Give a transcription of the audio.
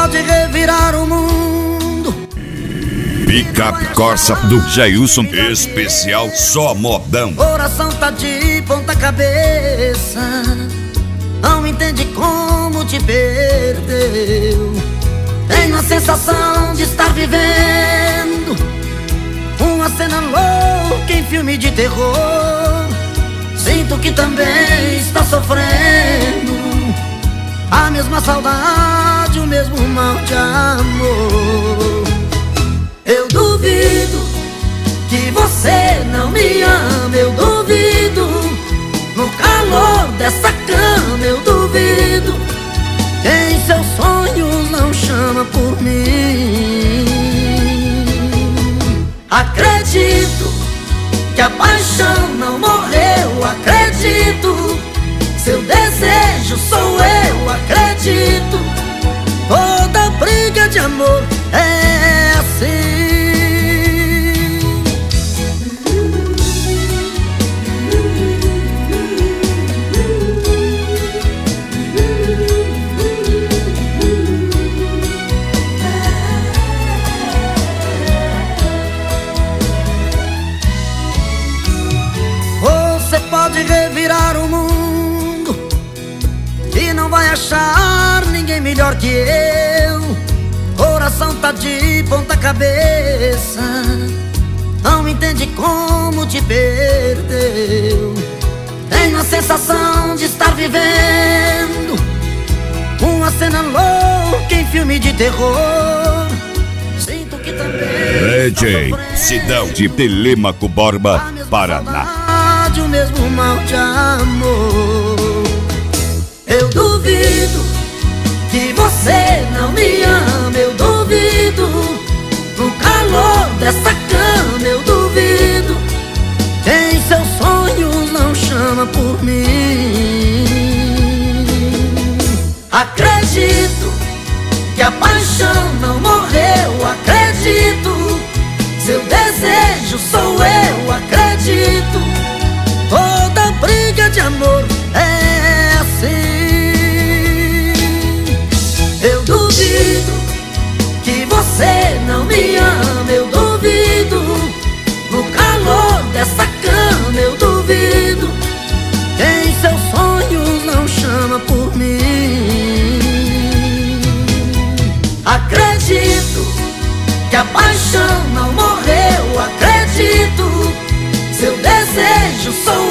pode revirar o mundo. Picape Corsa do Jailson, especial só modão. Coração tá de ponta cabeça, não entende como te perdeu. Tenho a sensação de estar vivendo uma cena louca em filme de terror. Sinto que também está sofrendo a mesma saudade, o mesmo mal de amor. Eu duvido que você não me ama, eu duvido. No calor dessa cama eu duvido. Quem seus sonhos não chama por mim. Acredito que a paixão não morreu, acredito. Seu desejo sou eu, acredito. Toda briga de amor é assim. Você pode revirar o mundo e não vai achar ninguém melhor que eu. Coração tá de ponta cabeça, não entende como te perdeu. Tenho a sensação de estar vivendo uma cena louca em filme de terror. Sinto que também DJ Sidão de Telêmaco Borba, Paraná. O mesmo mal de amor. Eu duvido que você não me ama, eu duvido. No calor dessa cama eu duvido. Quem seus sonhos não chama por mim. Acredito que a paixão não morreu, acredito. Seu desejo sou eu, acredito. Toda briga de amor é assim. Eu duvido que você não me ama, eu duvido. No calor dessa cama eu duvido. Quem seus sonhos não chama por mim. Acredito que a paixão não morreu, acredito. Seu desejo sou